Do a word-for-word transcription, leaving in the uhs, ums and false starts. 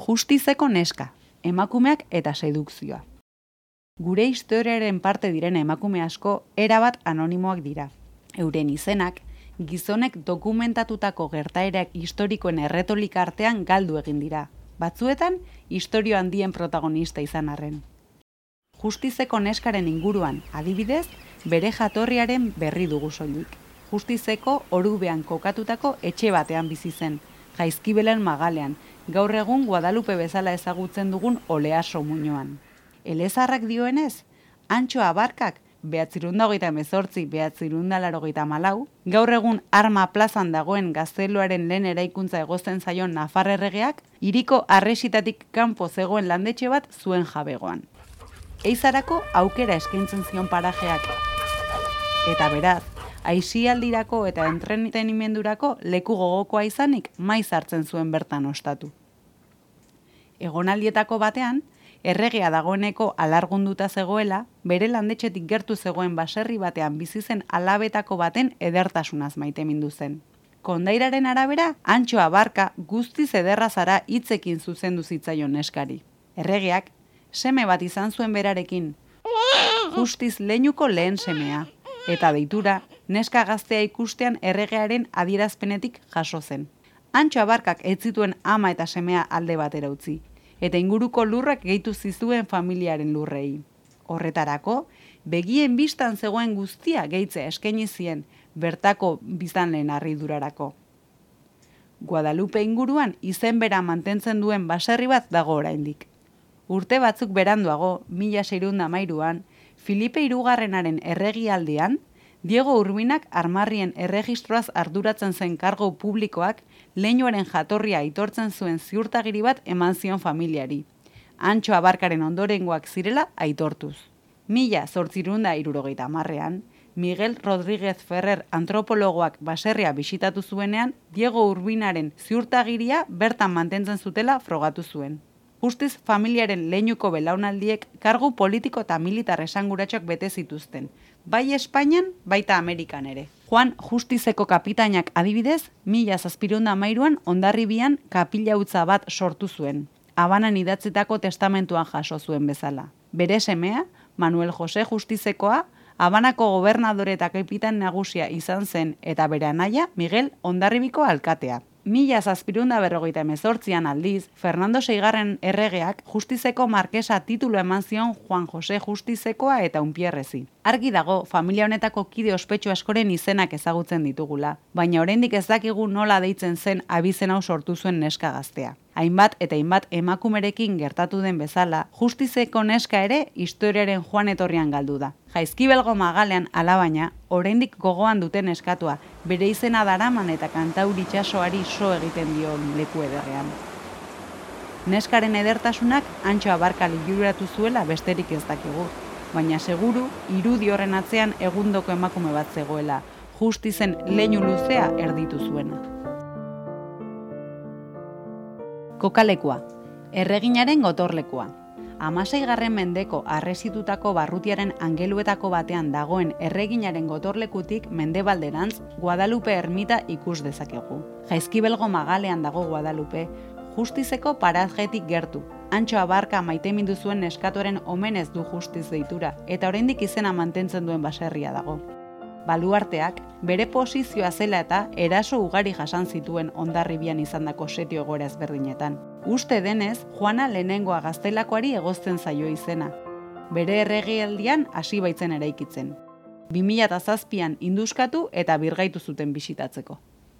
Justizeko neska, emakumeak eta sedukzioa. Gure historiaren parte diren emakume asko erabat anonimoak dira. Euren izenak, gizonek dokumentatutako gertaerak historikoen erretolik artean galdu egin dira. Batzuetan, istorio handien protagonista izan arren. Justizeko neskaren inguruan, adibidez, bere jatorriaren berri dugu soilik. Justizeko orubean kokatutako etxe batean bizi zen, Jaizkibelen magalean, gaur egun Guadalupe bezala ezagutzen dugun Oleaso muinoan. Elezarrak dioenez, Antxo Abarkak, behatzirunda hogeita hemezortzi, behatzirunda laurogeita hamalau, gaur egun Arma plazan dagoen gazteluaren lehen eraikuntza egozten zaion Nafar erregeak, hiriko arresitatik kanpo zegoen landetxe bat zuen jabegoan. Eizarako aukera eskaintzen zion parajeak. Eta beraz, aisialdirako eta entretenimendurako leku gogokoa izanik maiz hartzen zuen bertan ostatu. Egonaldietako batean, erregea dagoeneko alargunduta zegoela, bere landetxetik gertu zegoen baserri batean bizi zen alabetako baten edertasunaz maitemindu zen. Kondairaren arabera, Antxo Abarka guztiz ederra zara hitzekin zuzendu zitzaion neskari. Erregeak, seme bat izan zuen berarekin, Justiz leinuko lehen semea, eta deitura, neska gaztea ikustean erregearen adierazpenetik jaso zen. Antxo Abarkak ez zituen ama eta semea alde batera utzi, eta inguruko lurrak gehitu zizuen familiaren lurrei. Horretarako, begien bistan zegoen guztia gehitzea eskaini zien bertako biztanleen harridurarako. Guadalupe inguruan izen bera mantentzen duen baserri bat dago oraindik. Urte batzuk beranduago, mila seiehun eta hamairuan, Filipe hirugarrenaren erregialdian, Diego Urbinak armarrien erregistroaz arduratzen zen kargo publikoak leinuaren jatorria aitortzen zuen ziurtagiri bat eman zion familiari. Antxo Abarkaren ondorengoak zirela aitortuz. Mila zortziehun eta hirurogeita hamarrean, Miguel Rodríguez Ferrer antropologoak baserria bisitatu zuenean, Diego Urbinaren ziurtagiria bertan mantentzen zutela frogatu zuen. Justiz familiaren leinuko belaunaldiek kargu politiko eta militar esanguratsuak bete zituzten, bai Espainian, baita Amerikan ere. Juan Justizeko kapitainak adibidez, mila zazpiehun eta hamairuan Hondarribian kapila hutsa bat sortu zuen, Habanan idatzitako testamentuan jaso zuen bezala. Bere semea, Manuel Jose Justizekoa, Habanako gobernadore eta kapitain nagusia izan zen eta bere anaia Miguel Hondarribiko alkatea. Mila zazpiehun eta berrogeita hemezortzian aldiz, Fernando seigarren erregeak Justizeko markesa titulu eman zion Juan Jose Justizekoa eta Unpierrezi. Argi dago, familia honetako kide ospetsu askoren izenak ezagutzen ditugula, baina oraindik ez dakigu nola deitzen zen abizen hau sortu zuen neska gaztea. Hainbat eta hainbat emakumerekin gertatu den bezala, Justizeko neska ere historiaren joan etorrian galdu da. Jaizkibelgo magalean alabaina, oraindik gogoan duten eskatua, bere izena daraman eta Kantauri itsasoari so egiten dio leku ederrean. Neskaren edertasunak Antxo Abarka liburatu zuela besterik ez dakigu, baina seguru irudi horren atzean egundoko emakume bat zegoela, Justizen leinu luzea erditu zuena. Kokalekua, erreginaren gotorlekua. Hamaseigarren mendeko arresitutako barrutiaren angeluetako batean dagoen erreginaren gotorlekutik mendebalderantz Guadalupe ermita ikus dezakegu. Jaizkibelgo magalean dago Guadalupe, Justizeko parajetik gertu. Antxo Abarka maitemindu zuen neskatoren omenez du Justiz deitura, eta oraindik izena mantentzen duen baserria dago. Baluarteak, bere posizioa zela eta eraso ugari jasan zituen Hondarribian izandako setio egoera ezberdinetan. Uste denez, Juana lehenengoa gaztelakoari egozten zaio izena. Bere erregialdian hasi baitzen eraikitzen. bi mila zazpian induskatu eta birgaitu zuten bisitatzeko.